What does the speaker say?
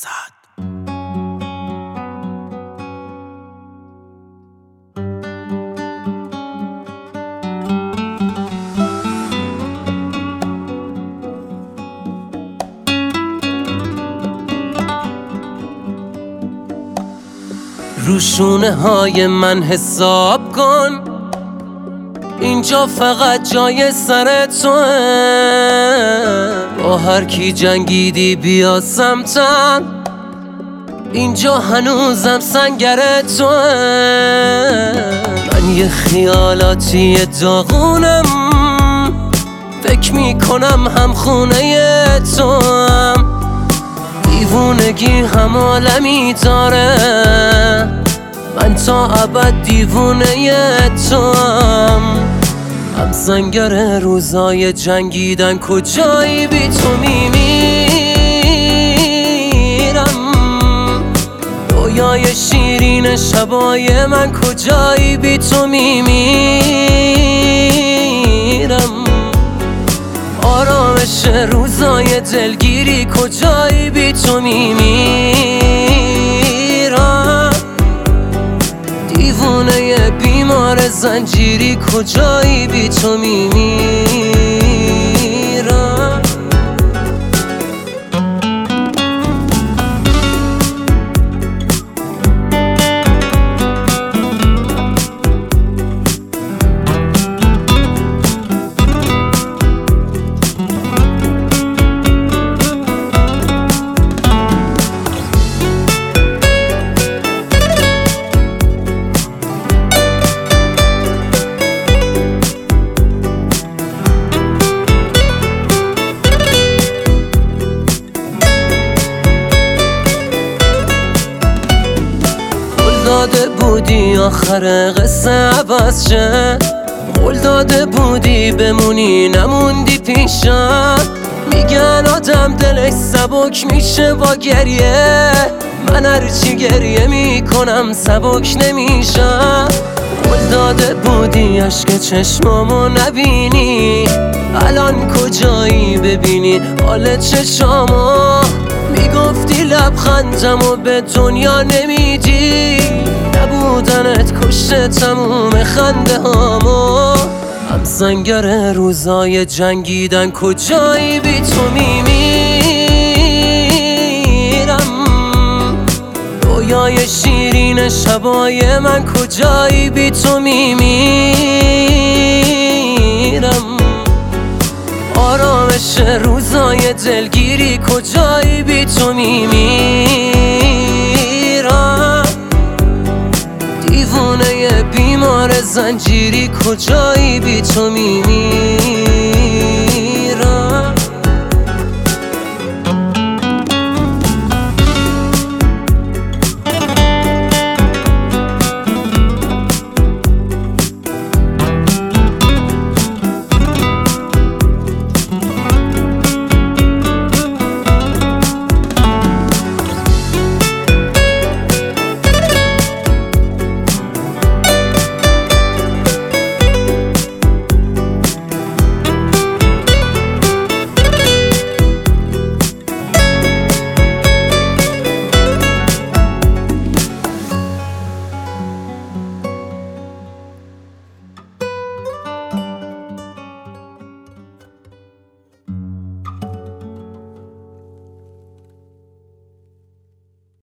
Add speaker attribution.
Speaker 1: فرزاد. روشونه های من حساب کن، اینجا فقط جای سر توه. با هر کی جنگیدی بیا سمتم، اینجا هنوزم سنگر توه. من یه خیالاتی داغونم، فکر میکنم هم خونه توام. دیوونگی هم عالمی داره، من تا ابد دیوونه توام. هم سنگر روزای جنگیدن، کجایی بی تو میمیرم. رویای شیرین شبای من، کجایی بی تو میمیرم. آرامش روزای دلگیری، کجایی بی تو میمیرم. دیوونه بیمار زنجیری، کجایی بی تو میمیرم. داده بودی آخر قصه عوض شه، قول داده بودی بمونی نموندی پیشم. میگن آدم دلش سبک میشه با گریه، من هرچی گریه میکنم سبک نمیشم. قول داده بودی عشق چشمامو نبینی، الان کجایی ببینی حال چشامو. میگفتی لبخندمو به دنیا نمیدی، نبودنت کشته تموم خنده هامو. هم سنگر روزای جنگیدن، کجایی بی تو میمیرم. رویای شیرین شبای من، کجایی بی تو میمیرم. آرامش روزای دلگیری، کجایی بی تو میمیرم. دیوونه بیمار زنجیری، کجایی بی تو میمیرم.